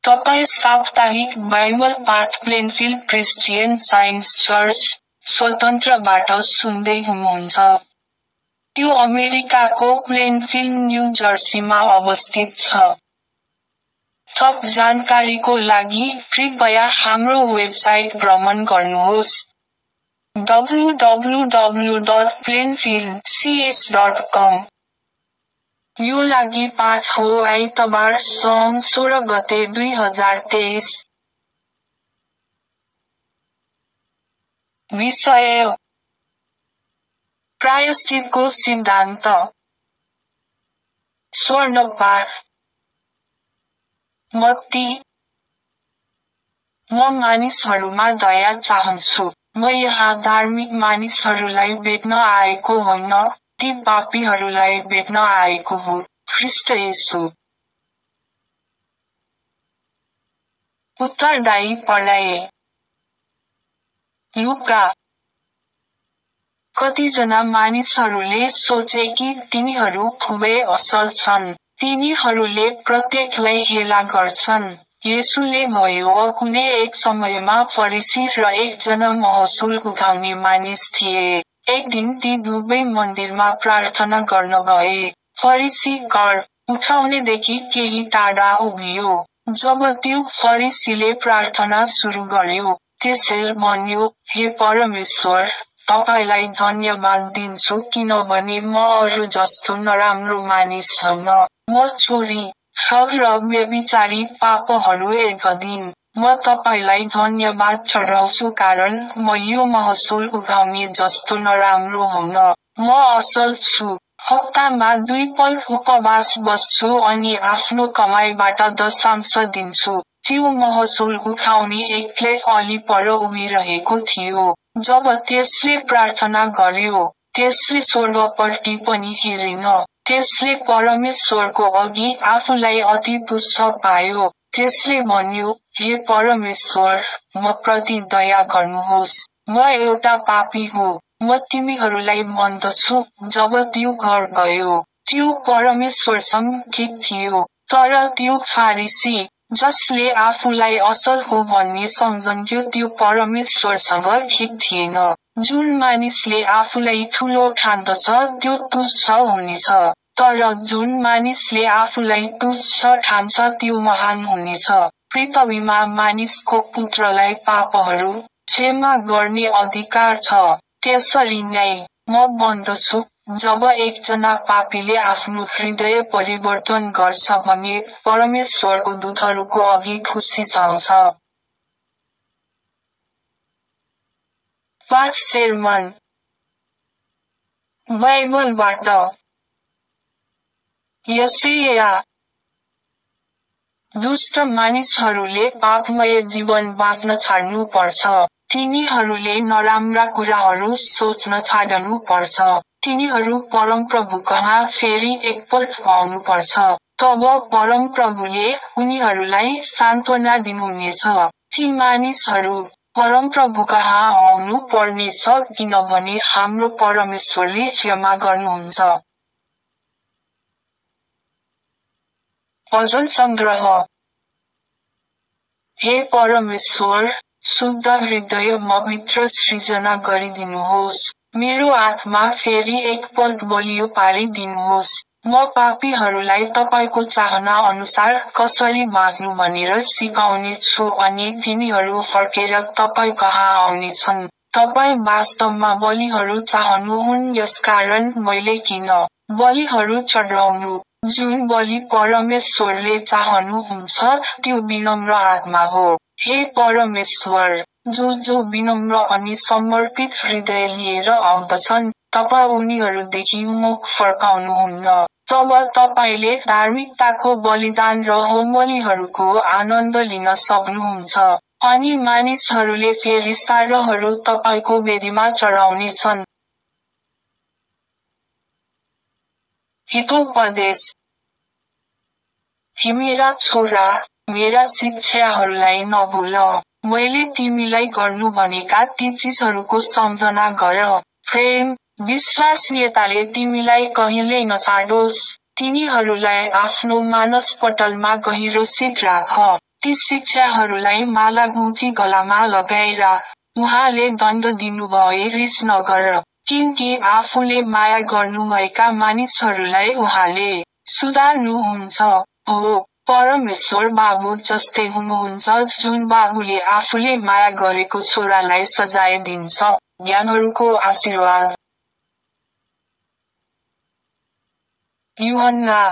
तपाईँ साप्ताहिक बाइबल पाठ प्लेनफिल्ड क्रिस्चियन साइन्स चर्च, स्वतन्त्रबाट सुन्दै हुनुहुन्छ। त्यो अमेरिकाको प्लेनफिल्ड, न्यू जर्सीमा अवस्थित छ। थप जानकारीको लागि कृपया हाम्रो वेबसाइट भ्रमण गर्नुहोस्। www.plainfieldcs.com। यो लागि पाठ हो आइतबार सौन 16 गते 2023। विषय: प्रायश्चितको सिद्धान्त। स्वर्ण पाठ। मत्ती: म मानिसहरूमा दया चाहन्छु। म यहाँ धार्मिक मानिसहरूलाई भेट्न आएको होइन, ती पापीहरूलाई भेट्न आएको हुँ। ख्रीष्ट येशू। उत्तरदायी पढाइ। लुका: कतिजना मानिसहरूले सोचे कि तिनीहरू खुबै असल छन्। तिनीहरूले प्रत्येकलाई हेला गर्छन्। येशूले भयो, कुनै एक समयमा फरिसी र एकजना महसुल उठाउने मानिस थिए। एक दिन ती दुवै मन्दिरमा प्रार्थना गर्न गए। फरिसी कर उठाउनेदेखि केही टाढा उभियो। जब त्यो फरिसीले प्रार्थना सुरु गर्यो, त्यसले भन्यो, हे परमेश्वर, तपाईलाई धन्यवाद दिन्छु किनभने म अरू जस्तो नराम्रो मानिस होइन। म चोरी, ठग र व्यभिचारी पापहरू गर्दिन। म तपाईलाई धन्यवाद चढाउँछु कारण म यो महसुल उठाउने जस्तो नराम्रो हुन। म असल छु। हप्तामा 2 पल्ट उपवास बस्छु अनि आफ्नो कमाइबाट दशांश दिन्छु। त्यो महसुल उठाउने एकले अलि पर उभिरहेको थियो। जब त्यसले प्रार्थना गर्यो, त्यसले स्वर्गपट्टि पनि हेरेन। त्यसले परमेश्वरको अघि आफूलाई अति तुच्छ पायो। त्यसले भन्यो, हे परमेश्वर, म प्रति दया गर्नुहोस्। म एउटा पापी हुँ। म तिमीहरूलाई भन्दछु, जब त्यो घर गयो, त्यो परमेश्वरसँग ठिक थियो। तर त्यो फारिसी, जसले आफूलाई असल हो भन्ने सम्झन्थ्यो, त्यो परमेश्वरसँग ठिक थिएन। जुन मानिसले आफूलाई ठुलो ठान्दछ त्यो तुच्छ हुनेछ, तर जुन मानिसले आफूलाई तुच्छ ठान्छ त्यो महान हुनेछ। पृथ्वीमा मानिसको पुत्रलाई पापहरू क्षमा गर्ने अधिकार छ। त्यसरी नै, म भन्दछु, जब एकजना पापीले आफ्नो हृदय परिवर्तन गर्छ भने परमेश्वरको दूतहरूको अघि खुसी छाउँछ। पाठ सेर्मन। बाइबलबाट यशाया: दुष्ट मानिसहरूले पापमय जीवन बाँच्न छाड्नु पर्छ। तिनीहरूले नराम्रा कुराहरू सोच्न छाड्नु पर्छ। तिनीहरू परमप्रभुकहाँ फेरि एकपल्ट आउनुपर्छ। तब परमप्रभुले उनीहरूलाई सान्त्वना दिनुहुनेछ। ती मानिसहरू परमप्रभुकहाँ आउनु पर्नेछ किनभने हाम्रो परमेश्वरले क्षमा गर्नुहुन्छ। भजन सङ्ग्रह। हे परमेश्वर, शुद्ध हृदय मभित्र सृजना गरिदिनुहोस्। मेरो आत्मा फेरि एकपल्ट बलियो पारिदिनुहोस्। म पापीहरूलाई तपाईको चाहना अनुसार कसरी बाँच्नु भनेर सिकाउने छु अनि तिनीहरू फर्केर तपाईकहाँ आउनेछन्। तपाईँ वास्तवमा बलिहरू चाहनुहुन्न यसकारण मैले किन बलिहरू चढाउनु? जुन बलि परमेश्वरले चाहनुहुन्छ त्यो विनम्र आत्मा हो। हे परमेश्वर, जो विनम्र अनि समर्पित हृदय लिएर आउँदछन्, तपाईँ उनीहरूदेखि मुख फर्काउनुहुन्न। तब तपाईँले धार्मिकताको बलिदान र होमबलिहरूको आनन्द लिन सक्नुहुन्छ। अनि मानिसहरूले फेरि सारहरू तपाईँको वेदीमा चढाउनेछन्। हितोपदेश। हे मेरा छोरा, मेरा शिक्षाहरूलाई नभुल। मैले तिमीलाई गर्नु भनेका ती चिजहरूको सम्झना गर। प्रेम, विश्वासनीयताले तिमीलाई कहिल्यै नछाडोस्। तिनीहरूलाई आफ्नो मानसपटलमा गहिरोसित राख। ती शिक्षाहरूलाई माला गुठी गलामा लगाएर उहाँले दण्ड दिनुभए रिस नगर, किनकि आफूले माया गर्नुभएका मानिसहरूलाई उहाँले सुधार्नुहुन्छ। हो, परमेश्वर बाबु जस्तै हुनुहुन्छ जुन बाबुले आफूले माया गरेको छोरालाई सजाय दिन्छ। ज्ञानहरूको आशीर्वाद। यूहन्ना।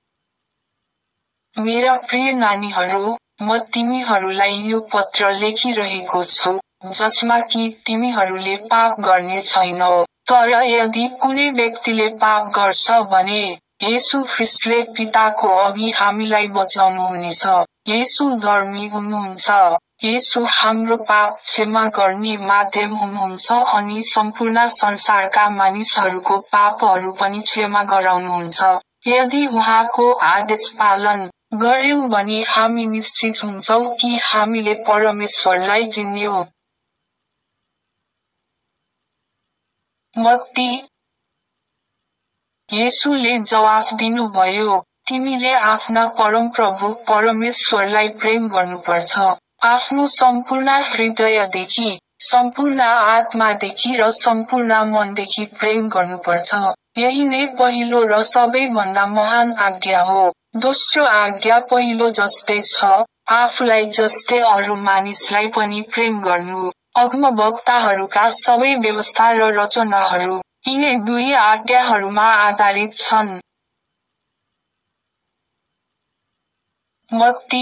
मेरा प्रिय नानीहरू, म तिमीहरूलाई यो पत्र लेखिरहेको छु, जसमा कि तिमीहरूले पाप गर्ने छैनौ। तर यदि कुनै व्यक्तिले पाप गर्छ भने येशू ख्रीष्टले पिताको अघि हामीलाई बचाउनुहुनेछ। येशू धर्मी हुनुहुन्छ। येशू हाम्रो पाप क्षमा गर्ने माध्यम हुनुहुन्छ अनि सम्पूर्ण संसारका मानिसहरूको पापहरू पनि क्षमा गराउनुहुन्छ। यदि उहाँको आदेश पालन गर्यौं भने हामी निश्चित हुन्छौं कि हामीले परमेश्वरलाई चिन्यौं। मत्ती। येशूले जवाफ दिनुभयो, तिमीले आफ्ना परमप्रभु परमेश्वरलाई प्रेम गर्नुपर्छ, आफ्नो सम्पूर्ण हृदयदेखि, सम्पूर्ण आत्मादेखि र सम्पूर्ण मनदेखि प्रेम गर्नुपर्छ। यही नै पहिलो र सबैभन्दा महान आज्ञा हो। दोस्रो आज्ञा पहिलो जस्तै छ, आफूलाई जस्तै अरू मानिसलाई पनि प्रेम गर्नु। अगमवक्ताहरूका सबै व्यवस्था र रचनाहरू यिनै दुई आज्ञाहरूमा आधारित छन्। मत्ती।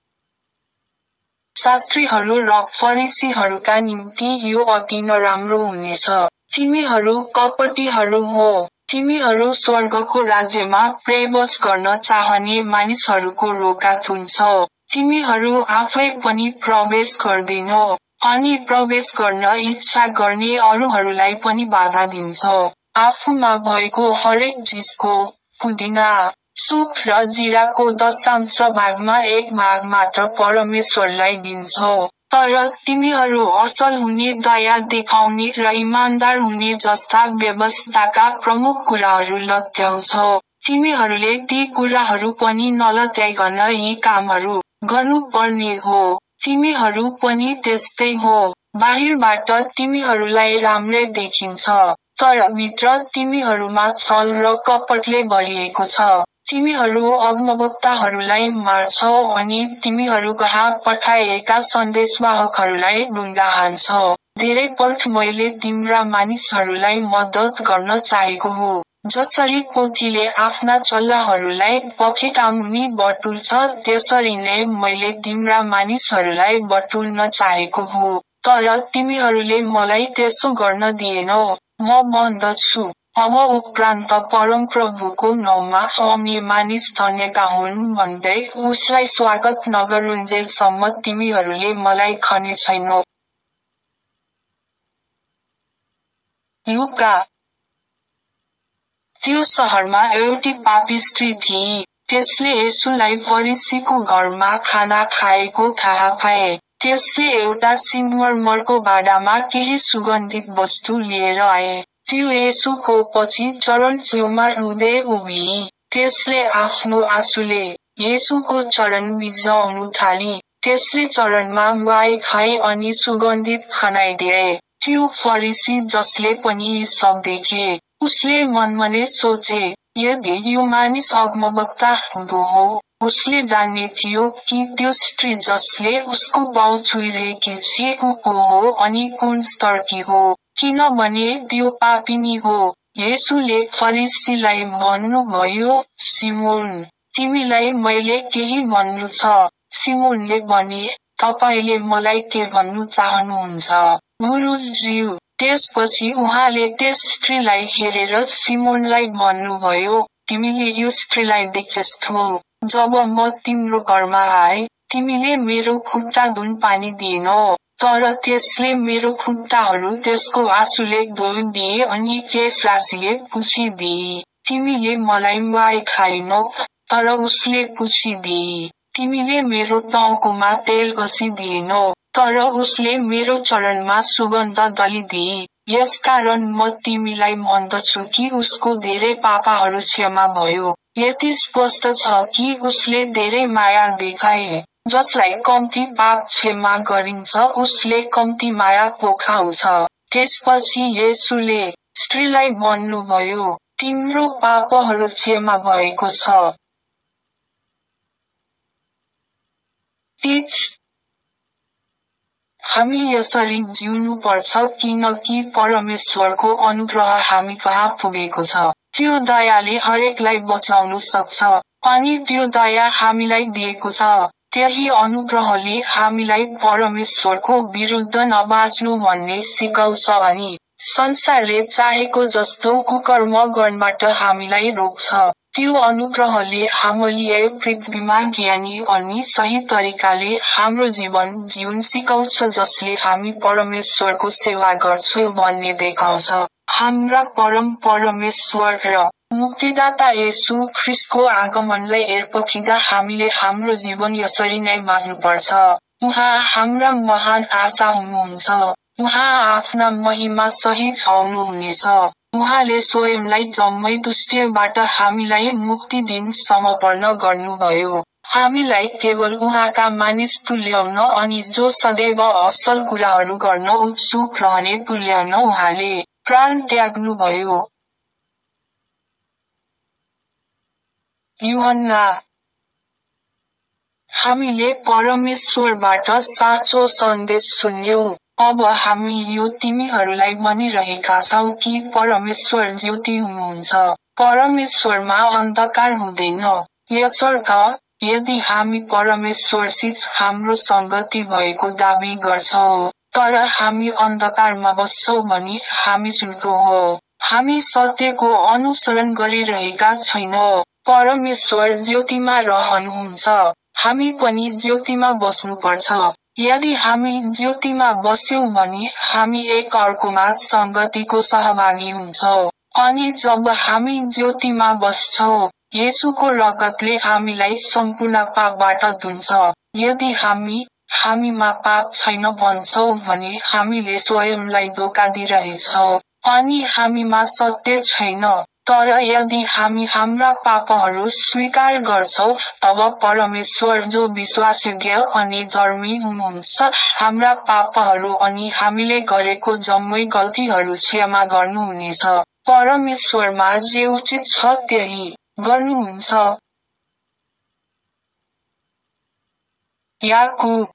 शास्त्रीहरू र फरिसीहरूका निम्ति यो अति नराम्रो हुनेछ। तिमीहरू कपटीहरू हो। तिमीहरू स्वर्गको राज्यमा प्रवेश गर्न चाहने मानिसहरूको रोका थुन्छौ। तिमीहरू आफै पनि प्रवेश गर्दैनौ, अनि प्रवेश गर्न इच्छा गर्ने अरूहरूलाई पनि बाधा दिन्छौ। आफूमा भएको हरेक चिजको, पुदिना, सुप र जिराको दशांश भागमा 1 भाग मात्र परमेश्वरलाई दिन्छौ। तर तिमीहरू असल हुने, दया देखाउने र इमानदार हुने जस्ता व्यवस्थाका प्रमुख कुराहरू लत्याउँछौ। तिमीहरूले ती कुराहरू पनि नलत्याइकन यी कामहरू गर्नुपर्ने हो। तिमीहरू पनि त्यस्तै हो। बाहिरबाट तिमीहरूलाई राम्रै देखिन्छ, तर भित्र तिमीहरूमा छल र कपटले भरिएको छ। तिमीहरू अगमवक्ताहरूलाई मार्छौ अनि तिमीहरू कहाँ पठाइएका सन्देशवाहकहरूलाई ढुङ्गा हान्छौ। धेरैपल्ट मैले तिम्रा मानिसहरूलाई मद्दत गर्न चाहेको हो, जसरी कोठीले आफ्ना चल्लाहरूलाई पखेटामुनि बटुल्छ त्यसरी नै मैले तिम्रा मानिसहरूलाई बटुल्न चाहेको हो, तर तिमीहरूले मलाई त्यसो गर्न दिएनौ। म भन्दछु, अब उपरान्त परमप्रभुको नाउँमा आउने मानिस धन्यका हुन् भन्दै उसलाई स्वागत नगरुन्जेलसम्म तिमीहरूले मलाई खने छैनौ। लुका। त्यो सहरमा एउटी पापी स्त्री थिई। त्यसले येशूलाई फरिसीको घरमा खाना खाएको थाहा पाए। त्यसले एउटा सिङ्गमर्मरको भाँडामा केही सुगन्धित वस्तु लिएर आए। त्यो येशूको पछि चरण छेउमा रुँदै उभिई। त्यसले आफ्नो आँसुले येशूको चरण भिजाउनु थाली। त्यसले चरणमा नुहाई खुवाई अनि सुगन्धित खनाइदिए। त्यो फरिसी जसले पनि यी सब देखे, उसले मनमा नै सोचे, यदि यो मानिस अगमवक्ता हुँदो हो, उसले जान्ने थियो कि त्यो स्त्री जसले उसको बाउ छुइरहेकी छे ऊ को हो अनि कुन स्तरकी हो, किनभने त्यो पापिनी हो। येशूले फरिसीलाई भन्नुभयो, सिमोन, तिमीलाई मैले केही भन्नु छ। सिमोनले भने, तपाईले मलाई के भन्नु चाहनुहुन्छ, गुरुज्यू। त्यसपछि उहाँले त्यस स्त्रीलाई हेरेर सिमोनलाई भन्नुभयो, तिमीले यो स्त्रीलाई देखेछौ। जब म तिम्रो घरमा आए, तिमीले मेरो खुट्टा धुन पानी दिएनौ, तर त्यसले मेरो खुट्टाहरू त्यसको आँसुले धोइदिए अनि केश राशिले पुछिदिए। तिमीले मलाई नुहाई खुवाइनौ, तर उसले पुछिदिए। तिमीले मेरो टाउकोमा तेल घसिदिएनौ, तर उसले मेरो चरणमा सुगन्ध दलिदिए। यसकारण म तिमीलाई भन्दछु कि उसको धेरै पापहरू क्षमा भयो। यति स्पष्ट छ कि उसले धेरै माया देखाए। जसलाई कम्ती पाप क्षमा गरिन्छ उसले कम्ती माया पोखाउँछ। त्यसपछि येशूले स्त्रीलाई भन्नुभयो, तिम्रो पापहरू क्षमा भएको छ। हामी यसरी जिउनुपर्छ किनकि परमेश्वरको अनुग्रह हामी कहाँ पुगेको छ। त्यो दयाले हरेकलाई बचाउन सक्छ, अनि त्यो दया हामीलाई दिएको छ। त्यही अनुग्रहले हामीलाई परमेश्वरको विरुद्ध नबाच्नु भन्ने सिकाउँछ अनि संसारले चाहेको जस्तो कुकर्म गर्नबाट हामीलाई रोक्छ। त्यो अनुग्रहले हामीले पृथ्वीमा ज्ञानी अनि सही तरिकाले हाम्रो जीवन जिउन सिकाउँछ जसले हामी परमेश्वरको सेवा गर्छौँ भन्ने देखाउँछ। हाम्रा परमेश्वर र मुक्तिदाता येशू ख्रीष्टको आगमनलाई हेरपर्खिँदा हामीले हाम्रो जीवन यसरी नै बाँच्नुपर्छ। उहाँ हाम्रा महान आशा हुनुहुन्छ। उहाँ आफ्ना महिमा सहित आउनुहुनेछ। उहाँले स्वयंलाई जम्मै दुष्टबाट हामीलाई मुक्ति दिन समर्पण गर्नुभयो। हामीलाई केवल उहाँका मानिस तुल्याउन अनि जो सदैव असल कुराहरू गर्न उत्सुक रहने तुल्याउन उहाँले प्राण त्याग्नुभयो। यूहन्ना। हामीले परमेश्वरबाट साँचो सन्देश सुन्यौं। अब हामी यो तिमीहरूलाई भनिरहेका छौं कि परमेश्वर ज्योति हुनुहुन्छ। परमेश्वरमा अन्धकार हुँदैन। यसर्थ यदि हामी परमेश्वरसित हाम्रो संगति भएको दाबी गर्छौं, तर हामी अन्धकारमा बस्छौं भने हामी झुटो हो। हामी सत्यको अनुसरण गरिरहेका छैनौं। परमेश्वर ज्योतिमा रहनुहुन्छ। हामी पनि ज्योतिमा बस्नुपर्छ। यदि हामी ज्योतिमा बस्यौं भने हामी एक अर्कोमा संगतिको सहभागी हुन्छौं। अनि जब हामी ज्योतिमा बस्छौं, येशूको रगतले हामीलाई सम्पूर्ण पापबाट धुन्छ। यदि हामीमा पाप छैन भन्छौं भने हामीले स्वयंलाई धोका दिइरहेछौं, अनि हामीमा सत्य छैन। तर यदि हामी हाम्रा पापहरू स्वीकार गर्छौं, तब परमेश्वर जो विश्वासयोग्य अनि धर्मी हुनुहुन्छ हाम्रा पापहरू अनि हामीले गरेको जम्मै गल्तीहरू क्षमा गर्नुहुनेछ। परमेश्वरमा जे उचित छ त्यही गर्नुहुन्छ। याकूब।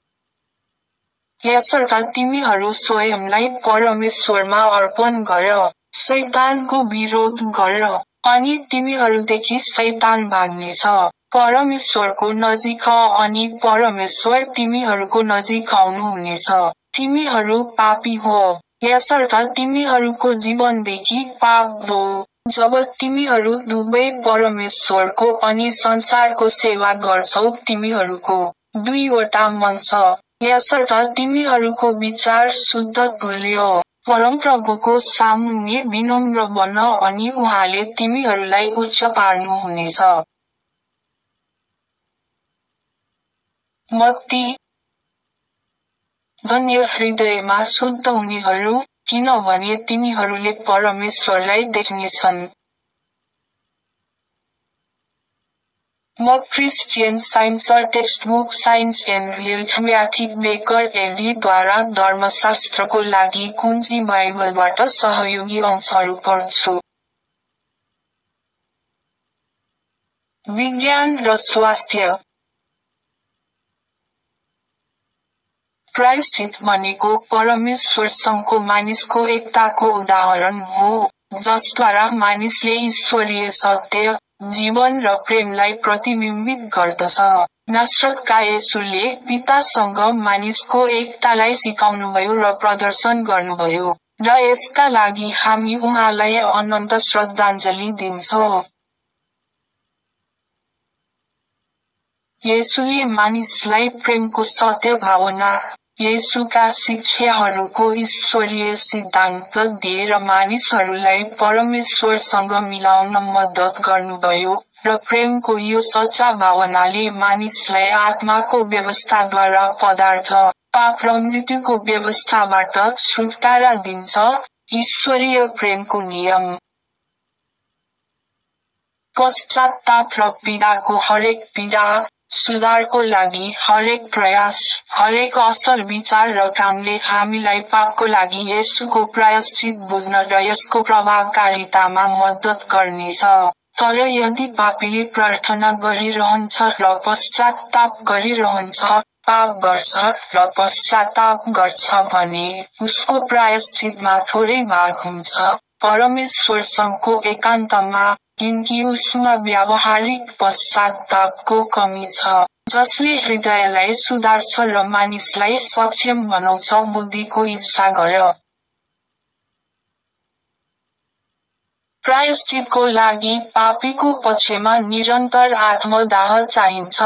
यसर्थ तिमीहरू स्वयंलाई परमेश्वरमा अर्पण गर, शैतानको विरोध गर, अनि तिमीहरूदेखि शैतान भाग्नेछ। परमेश्वरको नजिक अनि परमेश्वर तिमीहरूको नजिक आउनुहुनेछ। तिमीहरू पापी हो, यसर्थ तिमीहरूको जीवनदेखि पाप हो। जब तिमीहरू दुवै परमेश्वरको अनि संसारको सेवा गर्छौ तिमीहरूको दुईवटा मन छ। यसर्थ तिमीहरूको विचार शुद्ध तुल्य परमप्रभुको सामुन्ने विनम्र बन अनि उहाँले तिमीहरूलाई उच्च पार्नुहुनेछ। मत्ती। धन्य हृदयमा शुद्ध हुनेहरू, किनभने तिनीहरूले परमेश्वरलाई देख्नेछन्। म Christian Science textbook Science and Health Mary Baker एडीद्वारा धर्मशास्त्रको लागि कुञ्जी बाइबलबाट सहयोगी अंशहरू पढ्छु। विज्ञान र स्वास्थ्य। क्राइस्ट भनेको परमेश्वरसँगको मानिसको एकताको उदाहरण हो, जसद्वारा मानिसले ईश्वरीय सत्य, जीवन र प्रेमलाई प्रतिबिम्बित गर्दछ। नासरतका येशूले पितासँग मानिसको एकतालाई सिकाउनुभयो र प्रदर्शन गर्नुभयो, र यसका लागि हामी उहाँलाई अनन्त श्रद्धाञ्जली दिन्छौं। येशूले मानिसलाई प्रेमको सत्य भावना, येशूका शिक्षाहरूको ईश्वरीय सिद्धान्त दिएर मानिसहरूलाई परमेश्वरसँग मिलाउन मद्दत गर्नुभयो, र प्रेमको यो सच्चा भावनाले मानिसलाई आत्माको व्यवस्थाद्वारा पदार्थ, पाप र मृत्युको व्यवस्थाबाट छुटकारा दिन्छ। ईश्वरीय प्रेमको नियम। पश्चात्ताप र पीडाको हरेक पीडा, सुधारको लागि हरेक प्रयास, हरेक असल विचार र कामले हामीलाई पापको लागि येशूको प्रायश्चित बुझ्न र यसको प्रभावकारितामा मद्दत गर्नेछ। तर यदि पापीले प्रार्थना गरिरहन्छ र पश्चात्ताप गरिरहन्छ, पाप गर्छ र पश्चात्ताप गर्छ भने उसको प्रायश्चितमा थोरै भाग हुन्छ, परमेश्वरसँगको एकान्तमा, किनकि उसमा व्यावहारिक पश्चात्तापको कमी छ, जसले हृदयलाई सुधार्छ र मानिसलाई सक्षम बनाउँछ बुद्धिको इच्छा गर। प्रायश्चितको लागि पापीको पक्षमा निरन्तर आत्मदाह चाहिन्छ।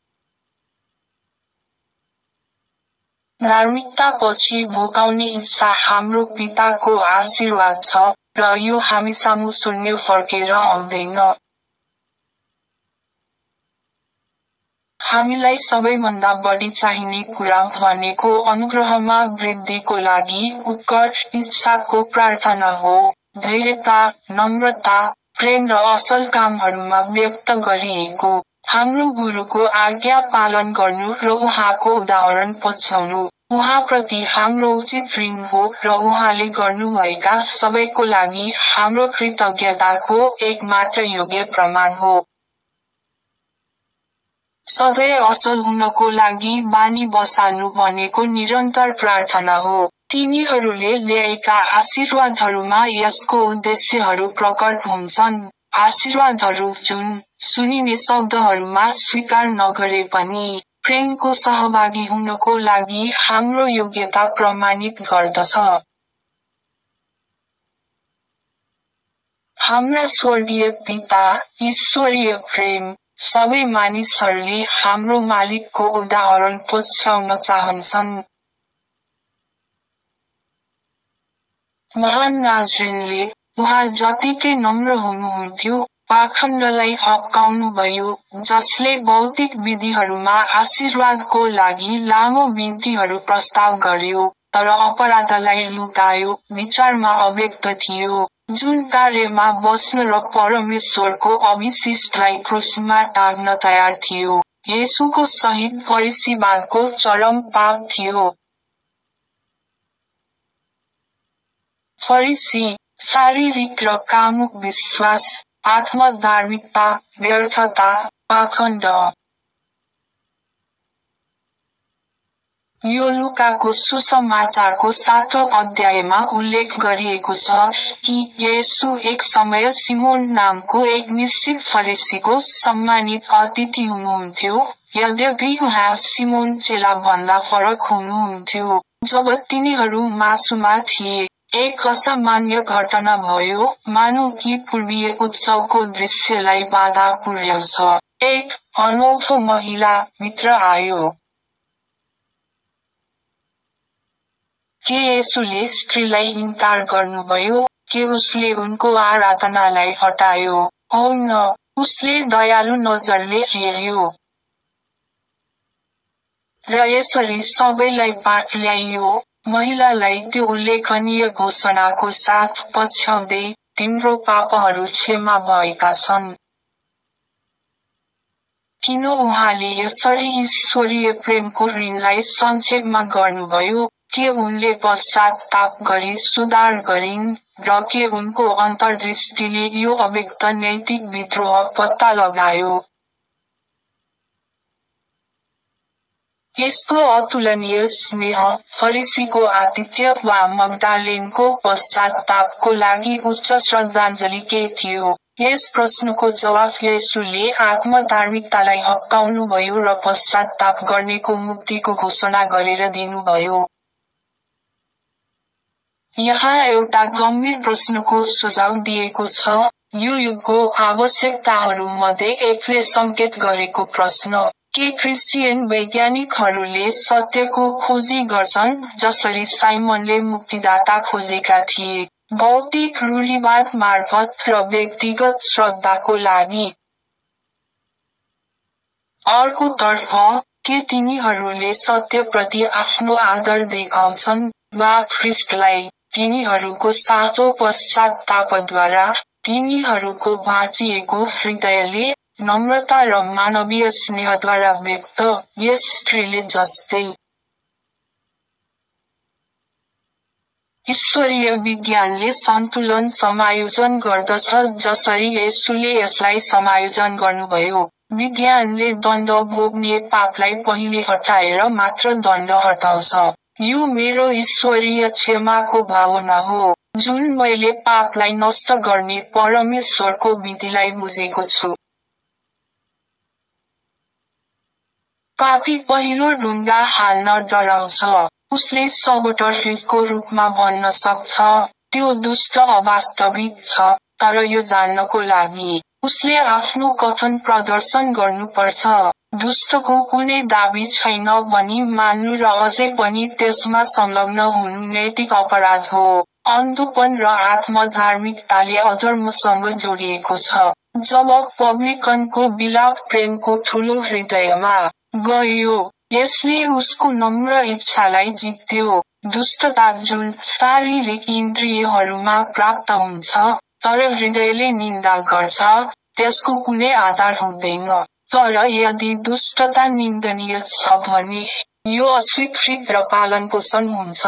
धार्मिकतापछि भोगाउने इच्छा हाम्रो पिताको आशीर्वाद छ, र यो हामीसामु शून्य फर्केर आउँदैन। हामीलाई सबैभन्दा बढी चाहिने कुरा भनेको अनुग्रहमा वृद्धिको लागि उत्कट इच्छाको प्रार्थना हो। धैर्यता, नम्रता, प्रेम र असल कामहरूमा व्यक्त गरिएको, हाम्रो गुरुको आज्ञा पालन गर्नु र उहाँको उदाहरण पछ्याउनु, उहाँप्रति हाम्रो उचित ऋण हो र उहाँले गर्नुभएका सबैको लागि हाम्रो कृतज्ञताको एकमात्र योग्य प्रमाण हो। सधैँ असल हुनको लागि बानी बसाल्नु भनेको निरन्तर प्रार्थना हो। तिनीहरूले ल्याएका आशीर्वादहरूमा यसको उद्देश्यहरू प्रकट हुन्छन्। आशीर्वादहरू जुन सुनिने शब्दहरूमा स्वीकार नगरे पनि प्रेमको सहभागी हुनको लागि हाम्रो योग्यता प्रमाणित गर्दछ। हाम्रा स्वर्गीय पिता, ईश्वरीय प्रेम, सबै मानिसहरूले हाम्रो मालिकको उदाहरण पछ्याउन चाहन्छन्। महान राजऋषिले उहाँ जतिकै नम्र हुनुहुन्थ्यो, पाखण्डलाई हप्काउनुभयो, जसले भौतिक विधिहरूमा आशीर्वादको लागि लामो बिन्तीहरू प्रस्ताव गर्यो, तर अपराधलाई लुकायो, विचारमा अव्यक्त थियो, जुन कार्यमा बस्न र परमेश्वरको अभिशिष्टलाई क्रुसमा टाँग्न तयार थियो। येशूको सहित फरिसीवादको चरम पाप थियो। फरिसी, शारीरिक र कामुक विश्वास, आत्मधार्मिकता, व्यर्थता, पाखण्ड। यो लुकाको सुसमाचारको 7औं अध्यायमा उल्लेख गरिएको छ कि येशू एक समय सिमोन नामको एक निश्चित फरिसीको सम्मानित अतिथि हुनुहुन्थ्यो, यद्यपि उहाँ सिमोन चेला भन्दा फरक हुनुहुन्थ्यो। जब तिनीहरू मासुमा थिए, एक असामान्य घटना भयो, मानौ कि पूर्वीय उत्सवको दृश्यलाई बाधा पुर्याउँछ। एक अनौठो महिला भित्र आयो। के येशूले स्त्रीलाई इन्कार गर्नुभयो? के उसले उनको आराधनालाई हटायो? होइन, उसले दयालु नजरले हेर्यो। र यसरी सबैलाई पाठ ल्याइयो। महिलालाई त्यो उल्लेखनीय घोषणाको साथ पछ्याउँदै, तिम्रो पापहरू क्षमा भएका छन्। किन उहाँले यसरी ईश्वरीय प्रेमको ऋणलाई संक्षेपमा गर्नुभयो? के उनले पश्चात्ताप गरी सुधार गरिन्, र के उनको अन्तर्दृष्टिले यो अव्यक्त नैतिक विद्रोह पत्ता लगायो? यसको अतुलनीय स्नेह, फरिसीको आतिथ्य वा मग्दालेनको पश्चात्तापको लागि उच्च श्रद्धाञ्जली के थियो? यस प्रश्नको जवाफ येशूले आत्मधार्मिकतालाई हप्काउनुभयो र पश्चात्ताप गर्नेको मुक्तिको घोषणा गरेर दिनुभयो। यहाँ एउटा गम्भीर प्रश्नको सुझाव दिएको छ। यो युगको आवश्यकताहरूमध्ये एकले सङ्केत गरेको प्रश्न, के क्रिस्चियन वैज्ञानिकहरूले सत्यको खोजी गर्छन्, जसरी साइमनले मुक्तिदाता खोजेका थिए, भौतिक रूढिवाद मार्फत र व्यक्तिगत श्रद्धाको लागि? अर्कोतर्फ, के तिनीहरूले सत्यप्रति आफ्नो आदर देखाउँछन्, वा ख्रीष्टलाई, तिनीहरूको साँचो पश्चात्तापद्वारा, तिनीहरूको भाँचिएको हृदयले, नम्रता र मानवीय स्नेहद्वारा व्यक्त, यस स्त्रीले जस्तै ईश्वरीय विज्ञानले सन्तुलन समायोजन गर्दछ जसरी येशूले यसलाई समायोजन गर्नुभयो। विज्ञानले दण्ड भोग्ने पापलाई पहिले हटाएर मात्र दण्ड हटाउँछ। यो मेरो ईश्वरीय क्षमाको भावना हो, जुन मैले पापलाई नष्ट गर्ने परमेश्वरको विधिलाई बुझेको छु। पापी पहिलो ढुङ्गा हाल्न डराउँछ। उसले सबोटर्फको रूपमा भन्न सक्छ, त्यो दुष्ट अवास्तविक छ, तर यो जान्नको लागि, उसले आफ्नो कथन प्रदर्शन गर्नुपर्छ। दुष्टको कुनै दाबी छैन भनी मान्नु र अझै पनि त्यसमा संलग्न हुनु नैतिक अपराध हो। अन्धोपन र आत्मधार्मिकताले अधर्मसँग जोडिएको छ। जब पब्लिकनको विलाप प्रेमको ठुलो हृदयमा गयो, यसले उसको नम्र इच्छालाई जित्यो। दुष्टता जुन शारीरिक इन्द्रियहरूमा प्राप्त हुन्छ, तर हृदयले निन्दा गर्छ, त्यसको कुनै आधार हुँदैन। तर यदि दुष्टता निन्दनीय छ भने यो अस्वीकृत र पालनपोषण हुन्छ।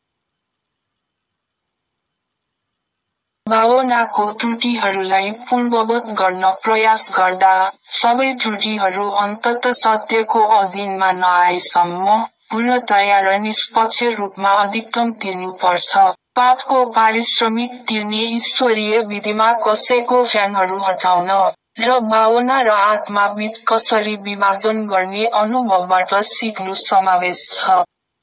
भावनाको त्रुटिहरूलाई पूर्ववत गर्न प्रयास गर्दा, सबै त्रुटिहरू अन्ततः सत्यको अधीनमा नआएसम्म, पूर्णतया र निष्पक्ष रूपमा अधिकतम तिर्नुपर्छ। पापको पारिश्रमिक तिर्ने ईश्वरीय विधिमा कसैको फ्यानहरू हटाउन, र भावना र आत्मा बीच कसरी विभाजन गर्ने अनुभवबाट सिक्नु समावेश छ।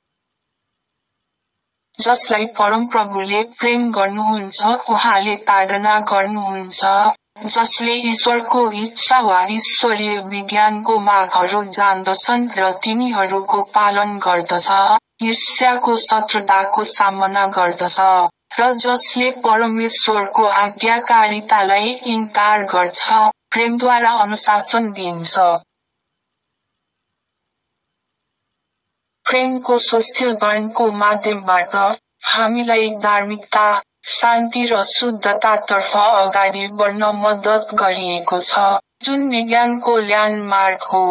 जसलाई परमप्रभुले प्रेम गर्नुहुन्छ उहाँले ताडना गर्नुहुन्छ, जसले ईश्वरको इच्छा वा ईश्वरीय विज्ञानको मागहरू जान्दछन् र तिनीहरूको पालन गर्दछ, ईर्ष्याको शत्रुताको सामना गर्दछ, र जसले परमेश्वरको आज्ञाकारितालाई इन्कार गर्छ, प्रेमद्वारा अनुशासन दिन्छ। प्रेमको स्वस्थीकरणको माध्यमबाट, हामीलाई धार्मिकता, शान्ति र शुद्धतातर्फ अगाडि बढ्न मद्दत गरिएको छ, जुन विज्ञानको ल्यान्डमार्क हो।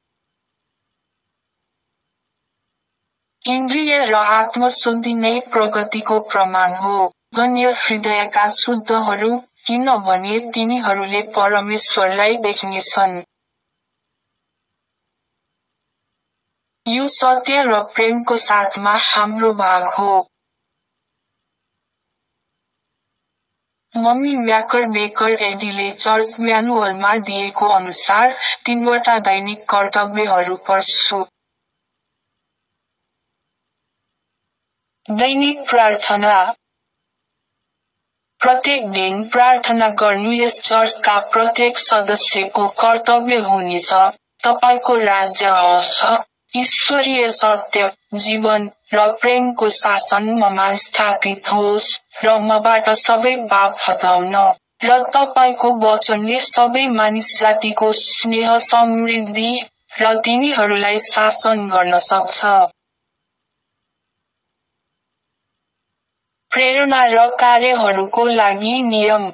इन्द्रिय र आत्मशुद्धि नै प्रगतिको प्रमाण हो। धन्य हृदयका शुद्धहरू, किनभने तिनीहरूले परमेश्वरलाई देख्नेछन्। यो सत्य र प्रेमको साथमा हाम्रो भाग हो। मम्मी म्याकर बेकर एडीले चर्च म्यानुअलमा दिएको अनुसार 3वटा दैनिक कर्तव्यहरू पढ्छु। दैनिक प्रार्थना। प्रत्येक दिन प्रार्थना गर्नु यस चर्चका प्रत्येक सदस्यको कर्तव्य हुनेछ। तपाईको राज्य आओस्, ईश्वरीय सत्य, जीवन र प्रेमको शासन ममा स्थापित होस्, र मबाट सबै पाप हटाउन, र तपाईको वचनले सबै मानिस जातिको स्नेह समृद्धि, र तिनीहरूलाई शासन गर्न सक्छ। प्रेरणा र कार्यहरूको लागि नियम।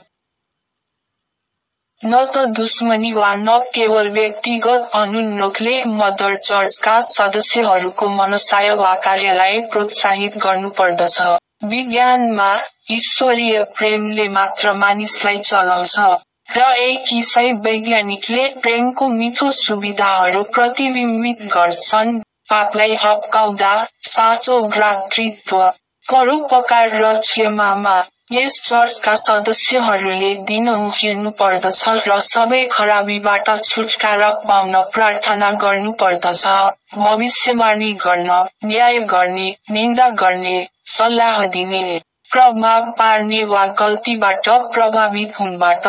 न त दुश्मनी वा न केवल व्यक्तिगत अनुन्नोखले मदर चर्चका सदस्यहरूको मनसाय वा कार्यलाई प्रोत्साहित गर्नुपर्दछ। विज्ञानमा, ईश्वरीय प्रेमले मात्र मानिसलाई चलाउँछ, र एक ईसाई वैज्ञानिकले प्रेमको मिठो सुविधाहरू प्रतिबिम्बित गर्छन्, पापलाई हप्काउँदा, साँचो भ्रातृत्व, परोपकार र क्षमामा। यस चर्चका सदस्यहरूले दिनहुँ हिँड्नुपर्दछ र सबै खराबीबाट छुटकारा पाउन प्रार्थना गर्नुपर्दछ, भविष्यवाणी गर्न, न्याय गर्ने, निन्दा गर्ने, सल्लाह दिने, प्रभाव पार्ने वा गल्तीबाट प्रभावित हुनबाट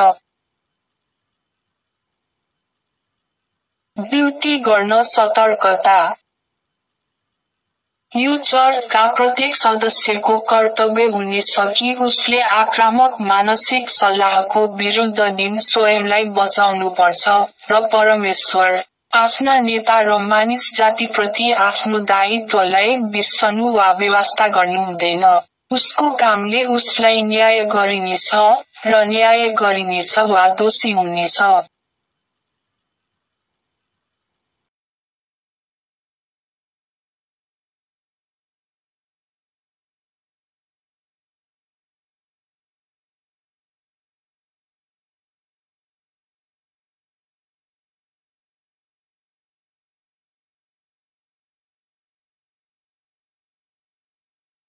ड्युटी गर्न सतर्कता। यो चर्चका प्रत्येक सदस्यको कर्तव्य हुनेछ कि उसले आक्रामक मानसिक सल्लाहको विरुद्ध दिन स्वयंलाई बचाउनुपर्छ, र परमेश्वर, आफ्ना नेता र मानिस जातिप्रति आफ्नो दायित्वलाई बिर्सनु वा बेवास्ता गर्नु हुँदैन। उसको कामले उसलाई न्याय गरिनेछ, र न्याय गरिनेछ वा दोषी हुनेछ।